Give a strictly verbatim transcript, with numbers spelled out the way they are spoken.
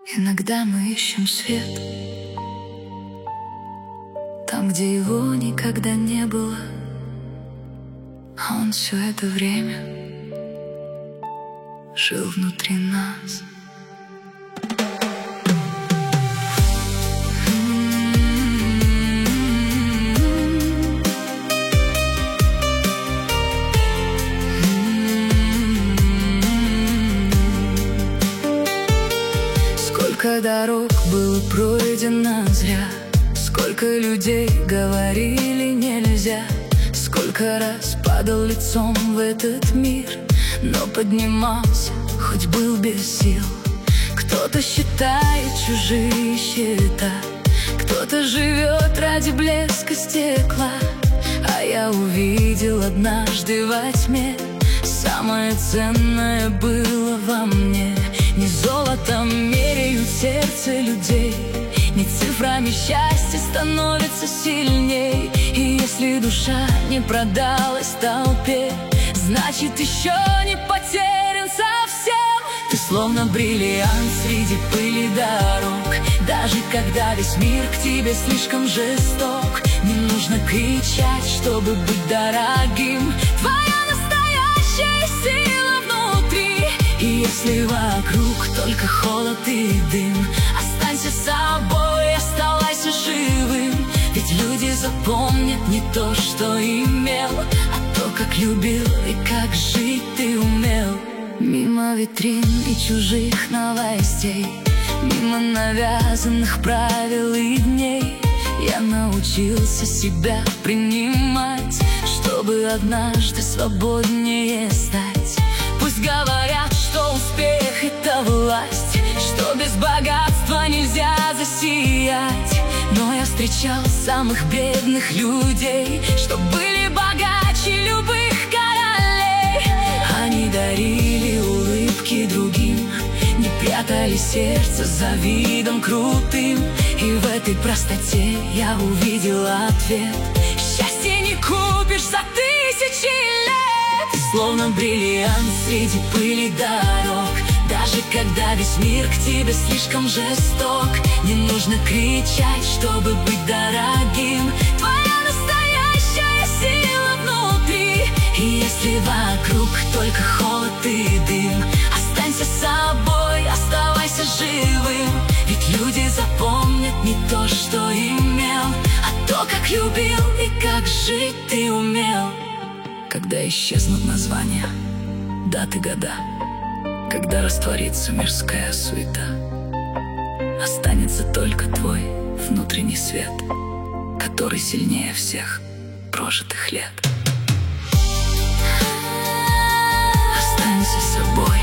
Иногда мы ищем свет там, где его никогда не было, а он все это время жил внутри нас. Сколько дорог было пройдено зря, сколько людей говорили нельзя, сколько раз падал лицом в этот мир, но поднимался, хоть был без сил. Кто-то считает чужие счета, кто-то живет ради блеска стекла, а я увидел однажды во тьме, самое ценное было во мне. Не золотом меряют сердце людей, не цифрами счастье становится сильней. И если душа не продалась толпе, значит еще не потерян совсем. Ты словно бриллиант среди пыли дорог, даже когда весь мир к тебе слишком жесток. Не нужно кричать, чтобы быть дорогим, твоя настоящая сила внутри. И если вокруг только холод и дым, останься собой, оставайся живым. Ведь люди запомнят не то, что имел, а то, как любил и как жить ты умел. Мимо витрин и чужих новостей, мимо навязанных правил и дней, я научился себя принимать, чтобы однажды свободнее стать. Пусть говорят, что успех — это власть, что без богатства нельзя засиять, но я встречал самых бедных людей, что были богаче любых королей. Они дарили улыбки другим, не прятали сердце за видом крутым. И в этой простоте я увидел ответ: счастье не купишь за тысячи лет. Ты словно бриллиант среди пыли дорог, даже когда весь мир к тебе слишком жесток. Не нужно кричать, чтобы быть дорогим, твоя настоящая сила внутри. И если вокруг только холод и дым, останься собой, оставайся живым. Ведь люди запомнят не то, что имел, а то, как любил и как жить ты умел. Когда исчезнут названия, даты, года, когда растворится мирская суета, останется только твой внутренний свет, который сильнее всех прожитых лет. Останься собой,